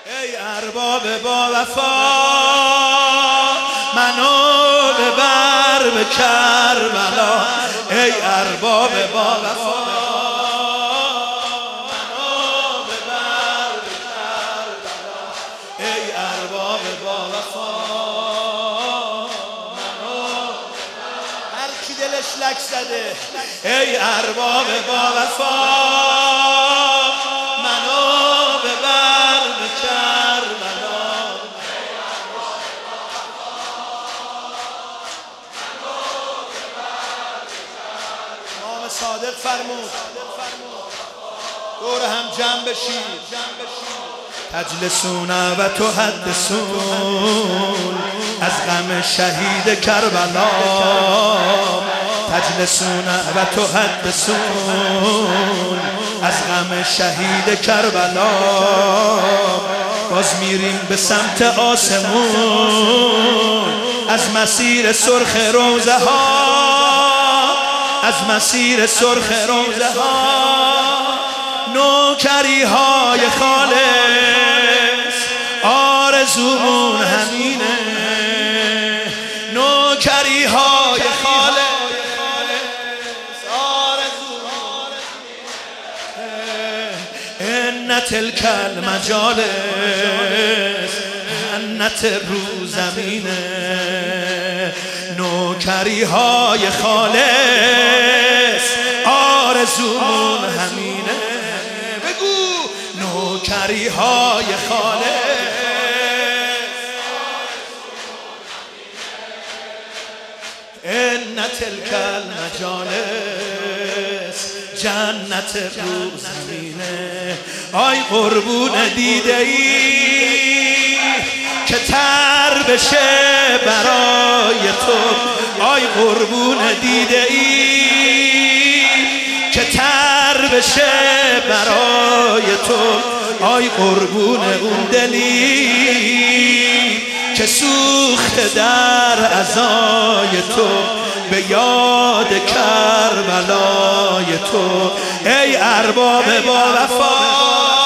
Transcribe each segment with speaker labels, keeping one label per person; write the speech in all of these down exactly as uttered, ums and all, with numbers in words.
Speaker 1: ای ارباب با وفا منو ببر به کربلا. ای ارباب با وفا منو ببر به کربلا. ای ارباب با وفا منو هر کی دلش لک زده. ای ارباب با وفا منو ببر به کربلا. امام صادق فرمود دور هم جمع بشید. تجلسون و تحدثون از غم شهید کربلا. تجلسون و تحدثون از غم شهید کربلا. باز میریم به سمت آسمون از مسیر سرخ روزه ها. از مسیر سرخ روزه ها نوکری های خالص آرزومون همینه. نوکری های خالص آرزومون ان تلک المجالس جنت رو زمینه. نوکری های خالص آرزومون همینه. بگو نوکری های خالص ان تلک المجالس جنت رو زمینه. آی قربون دیده ای که تر بشه برای تو. آی قربون دیده ای که تر بشه برای تو. آی قربون اون دلی که سوخت در عزای تو به یاد کربلای تو. ای ارباب با وفا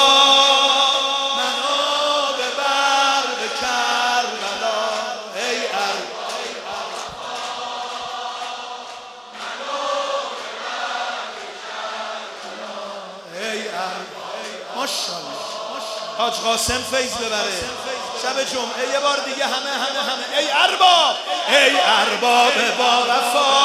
Speaker 1: ماشاءالله. حاج قاسم فیض ببره شب جمعه یه بار دیگه همه همه همه. ای ارباب ای ارباب با وفا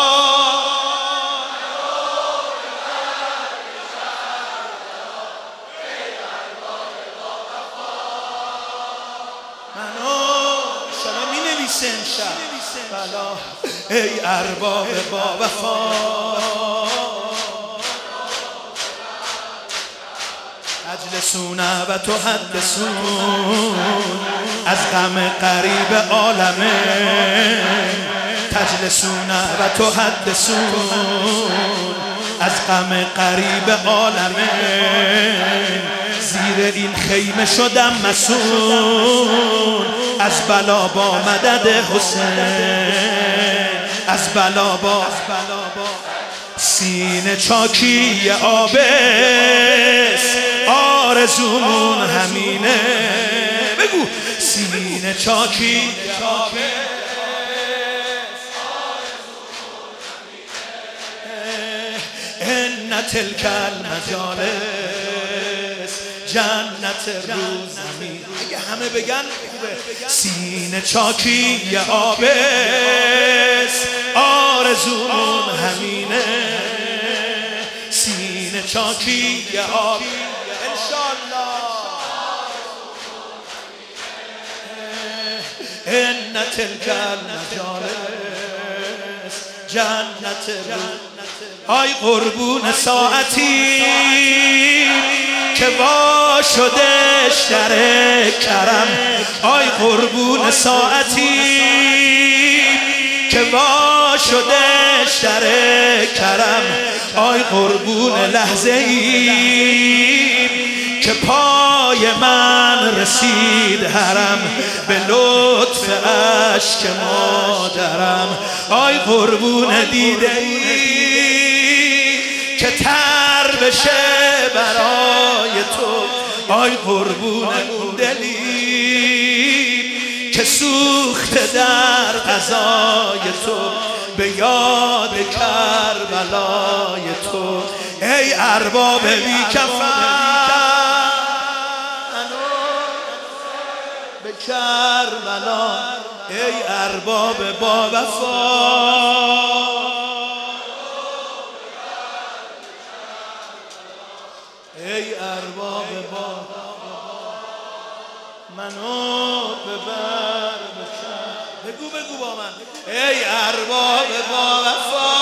Speaker 1: منو شما می نویسه امشب بلا. ای ارباب با وفا تجلسون و تحدثون از غم قریب عالمه. تجلسون و تحدثون از غم قریب عالمه. زیر این خیمه شدم مسون از بلا با مدد حسین. از بلا با سینه چاکی آبس آرزومون همینه. بگو سینه چاکی آبس ان تلک المجالس جنت رو زمین. اگه همه بگن خوبه. سینه چاکی آبس آرزومون همینه. سینه چاکی آب انشالله. ان تلک المجالس جنت رو. آی قربون ساعتی که وا شدش در کرم. آی قربون ساعتی که وا شدش در کرم. آی قربون لحظه ای که پای من رسید حرم به لطف اشک مادرم. آی قربون دیده ای که تر بشه برای تو. آی قربون اون دلی که سوخته در قضای تو، به یاد کربلای تو. ای ارباب بی کفن به کربلا، ای ارباب با وفا، ای ارباب با منو ببر بکن. بگو بگو با من. ای ارباب با وفا،